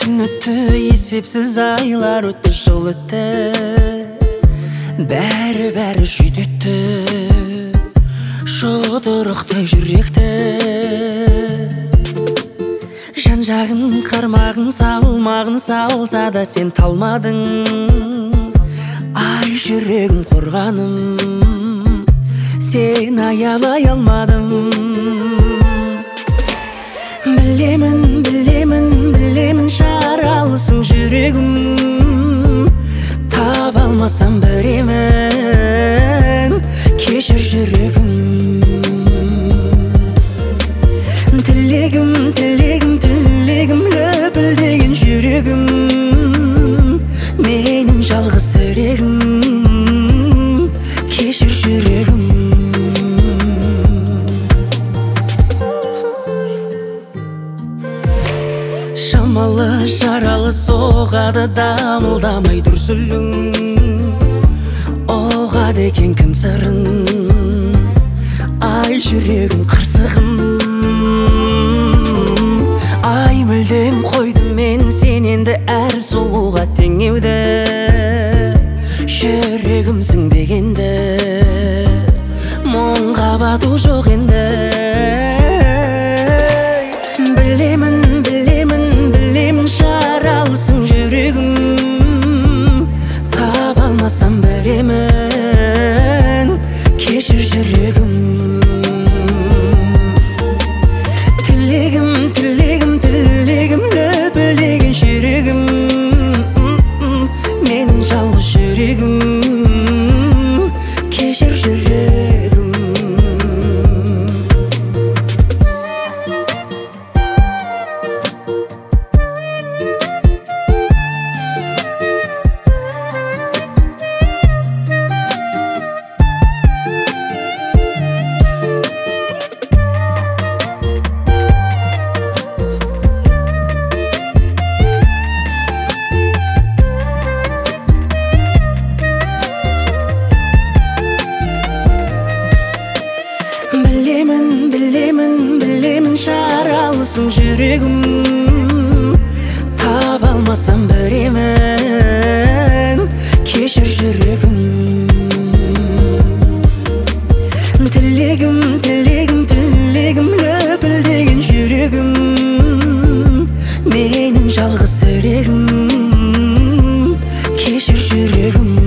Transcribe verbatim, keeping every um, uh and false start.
Түн өтті, есепсіз айлар өтті, жыл өтті, бәрі-бәрі жүдетті, жұдырықтай жүректі. Жан-жағын қармағын салмағын салса да сен талмадың. Ай жүрегім қорғаным, сен аялай алмадым. Білемін, білемін, білемін жаралысың жүрегім. Таба алмасам біремін, кешір жүрегім. Тілегім, тілегім, тілегім, лүпілдеген жүрегім. Менің жалғыз тірегім, кешір жүрегім. Шамалы жаралы соғады, дамылдамай дүрсілің. Оғады екен кім сырын, ай жүрегім қарсығым. Ай мүлдем қойдым мен сен енді әр сұлуға теңеуді. Жүрегімсің дегенді, мұңға бату жоқ енді. Білемін, білемін, білемін жаралысың жүрегім. Таба алмасам біремін, кешір жүрегім. Тілегім, тілегім, тілегім, лүпілдеген жүрегім. Менің жалғыз жүрегім, кешір жүрегім. Білемін, білемін, білемін жаралысың жүрегім. Таба алмасам біремін, кешір жүрегім. Тілегім, тілегім, тілегім, лүпілдеген жүрегім. Менің жалғыз тірегім, кешір жүрегім.